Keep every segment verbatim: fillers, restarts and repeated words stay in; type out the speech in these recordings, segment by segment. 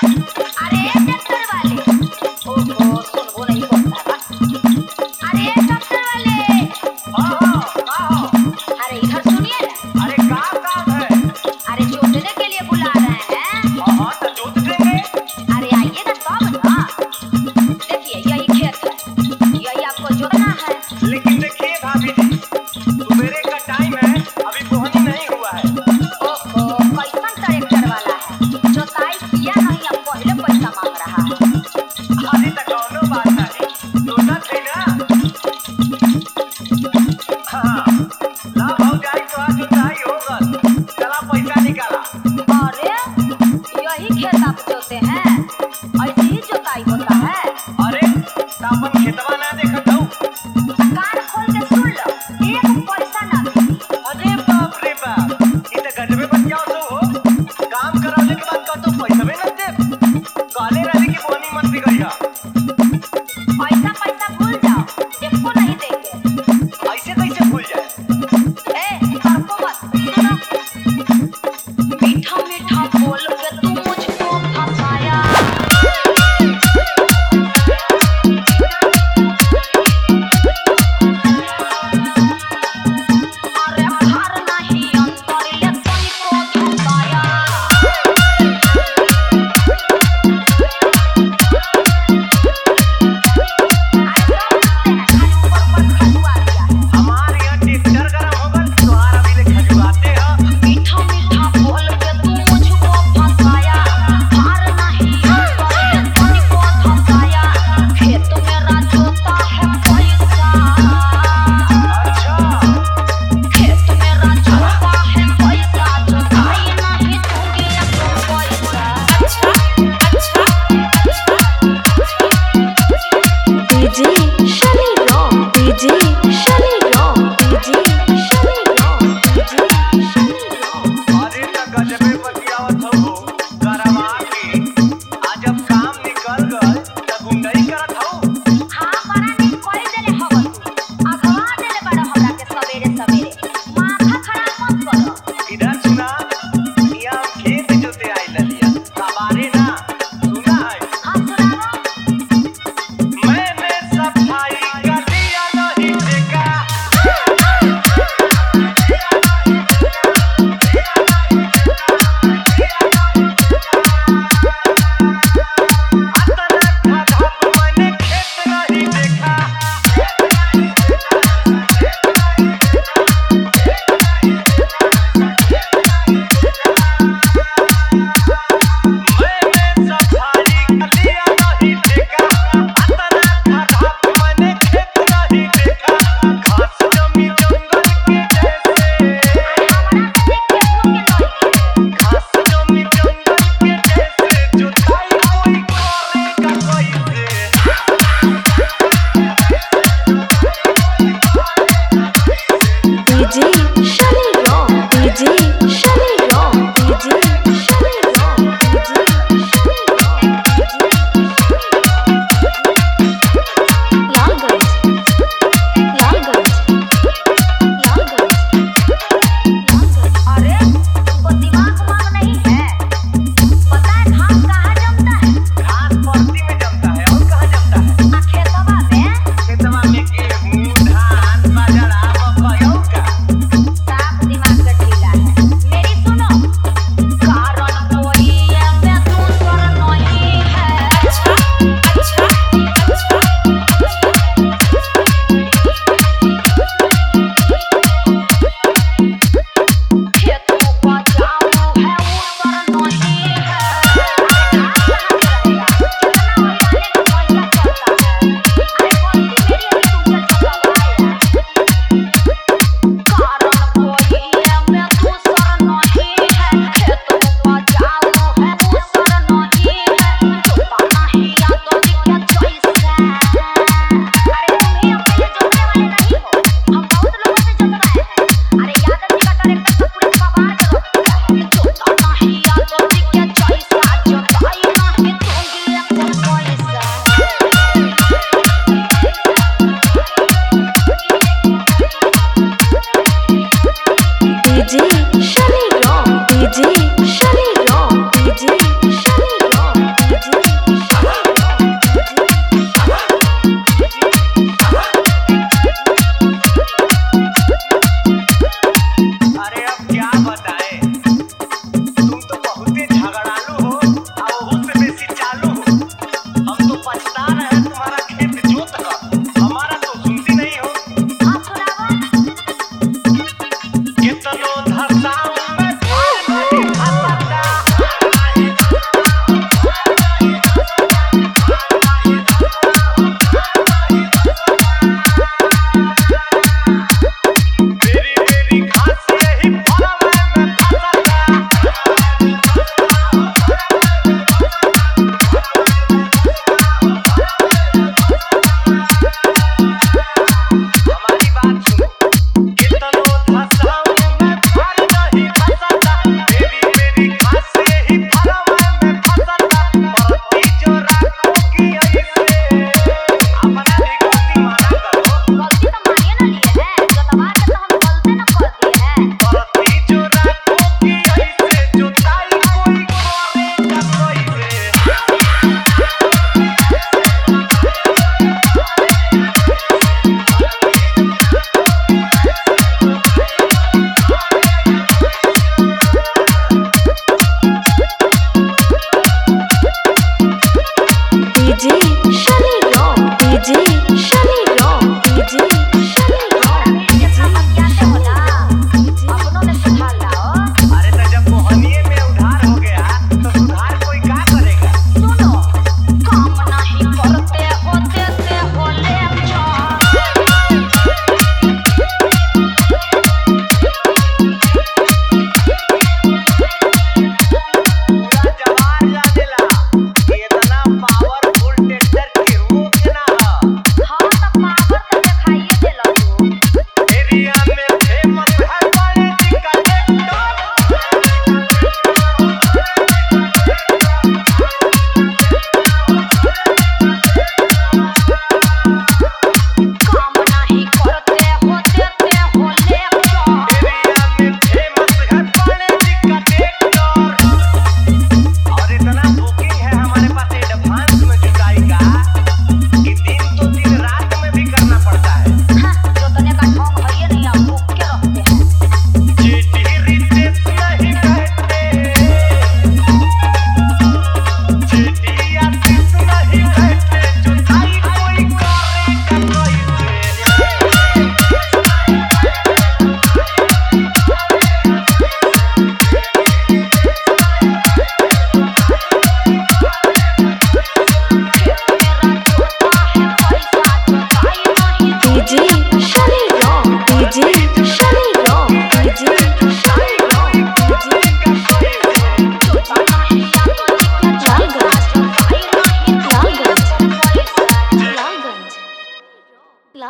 अरे डॉक्टर वाले, ओहो सुनबो नहीं करता बा। अरे डॉक्टर वाले, हाँ हाँ हाँ हाँ। अरे इधर सुनिए ना। अरे का काम है? अरे जोतने के लिए बुला रहे हैं। हाँ हाँ तो जोत देंगे। अरे आइएगा तब ना। देखिए यही खेत है, यही आपको जोतना है। लेकिन देखिए भाभी जी, सुबेरे का टाइम है, अभी बोहनी नहीं हुआ है। ओहो कैसन ट्रैक्टर वाला है, जोताई किया नहीं अब पहले पैसा मांग रहा है। अरे तो कौनो बात नहीं, जोतत है ना। हाँ ला भौजाई तो आज जोताई होगा। चला पैसा निकाला। अरे यही खेत आप जोते हैं, ऐसे ही जोताई होता है। अरे तो अपन खेतवा ना देखत हूँ। कान खोल के सुन लो, एक पैसा ना मिली। अरे बाप रे बाप, ये तो गजबे बन जाओ तो हो। काम कराने के बाद का तो पैसा भी न दे। काले रहे की बोनी मत बिगड़िया। पैसा पैसा भूल जाओ, एको नहीं देंगे। ऐसे कैसे भूल जाए? ए तड़को मत, सुनो। मीठा मीठा बोल के तू मुझको फंसाया। अरे बाहर नहीं अंदर ले तुमको धुकाया। हमारे यहाँ ट्रैक्टर गरम हो गल, तोहार अभी ले खजुआते हैं। मीठा मीठा बोल के तू मुझको फंसाया। हार नहीं अंदर ले तुमको धुकाया। खेत मेरा जोता है पैसा। अच्छा खेत मेरा जोता है पैसा, जोताई नहीं दूंगी अब पैसा। अच्छा अच्छा DJ Shani rock, DJ Shani rock, DJ Shani rock, DJ Shani rock. अरे तो गजबे बतियावत हो गरमा के। आज जब काम निकल गल तो गुंडई करत हो। हाँ बड़ा नीक कोई देले हवन तू, अगवा देले बड़ा हमरा के सवेरे सवेरे। माथा खराब मत करो। इधर सुना, यहाँ खेत जोते आई ललिया सवारे ना। सुना है हाँ सुनाओ। मैंने सफाई कर दिया नहीं देखा।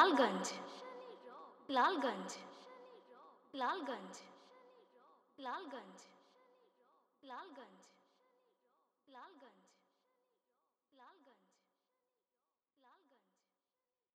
लालगंज लालगंज लालगंज लालगंज लालगंज लालगंज